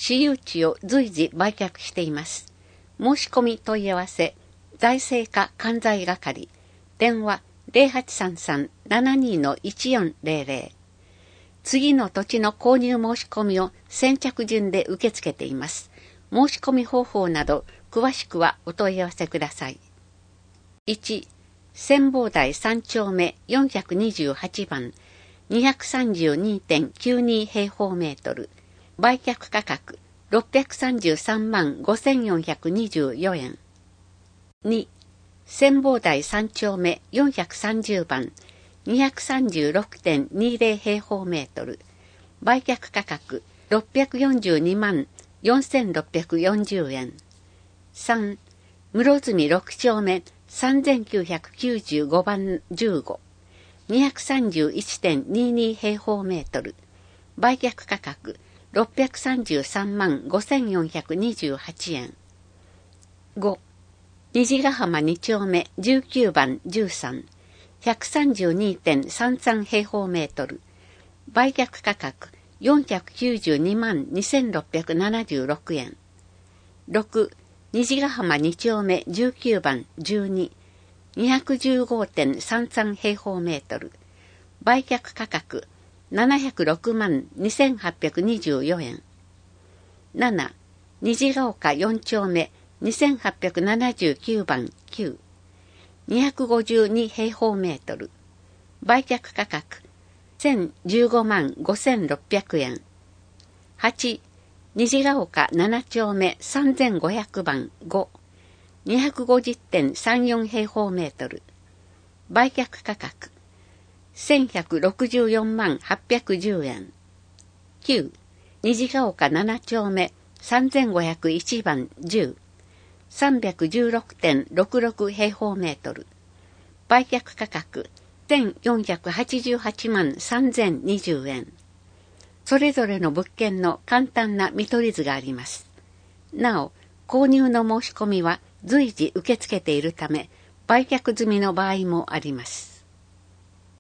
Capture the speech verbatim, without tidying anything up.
私有地を随時売却しています。申し込み問い合わせ、財政課関西係、電話 ゼロはちさんさん ななに いちよんゼロゼロ。次の土地の購入申し込みを先着順で受け付けています。申し込み方法など詳しくはお問い合わせください。いち、千房台さん丁目よんひゃくにじゅうはちばん にひゃくさんじゅうにてんきゅうに 平方メートル。売却価格ろっぴゃくさんじゅうさんまんごせんよんひゃくにじゅうよえん。に、千房台さん丁目よんひゃくさんじゅうばん にひゃくさんじゅうろくてんにじゅう 平方メートル。売却価格ろっぴゃくよんじゅうにまんよんせんろっぴゃくよんじゅうえん。さん、室積ろく丁目さんぜんきゅうひゃくきゅうじゅうごばんじゅうご。にひゃくさんじゅういちてんにじゅうに 平方メートル。売却価格ろっぴゃくさんじゅうさんまんごせんよんひゃくにじゅうはちえん。ご、虹ヶ浜に丁目じゅうきゅうばんじゅうさん。ひゃくさんじゅうにてんさんさん 平方メートル。売却価格よんひゃくきゅうじゅうにまんにせんろっぴゃくななじゅうろくえん。ろく、虹ヶ浜に丁目じゅうきゅうばんじゅうに。にひゃくじゅうごてんさんさん 平方メートル。売却価格ななひゃくろくまんにせんはっぴゃくにじゅうよえん。なな、虹ヶ丘よん丁目にせんはっぴゃくななじゅうきゅうばんきゅう。にひゃくごじゅうに平方メートル。売却価格せんじゅうごまんごせんろっぴゃくえん。はち、虹ヶ丘なな丁目さんぜんごひゃくばんご。にひゃくごじゅうてんさんよん 平方メートル。売却価格せんひゃくろくじゅうよんまんはっぴゃくじゅうえん。きゅう、虹ヶ丘なな丁目さんぜんごひゃくいちばんじゅう。さんびゃくじゅうろくてんろくろく 平方メートル。売却価格せんよんひゃくはちじゅうはちまんさんぜんにじゅうえん。それぞれの物件の簡単な見取り図があります。なお、購入の申し込みは随時受け付けているため、売却済みの場合もあります。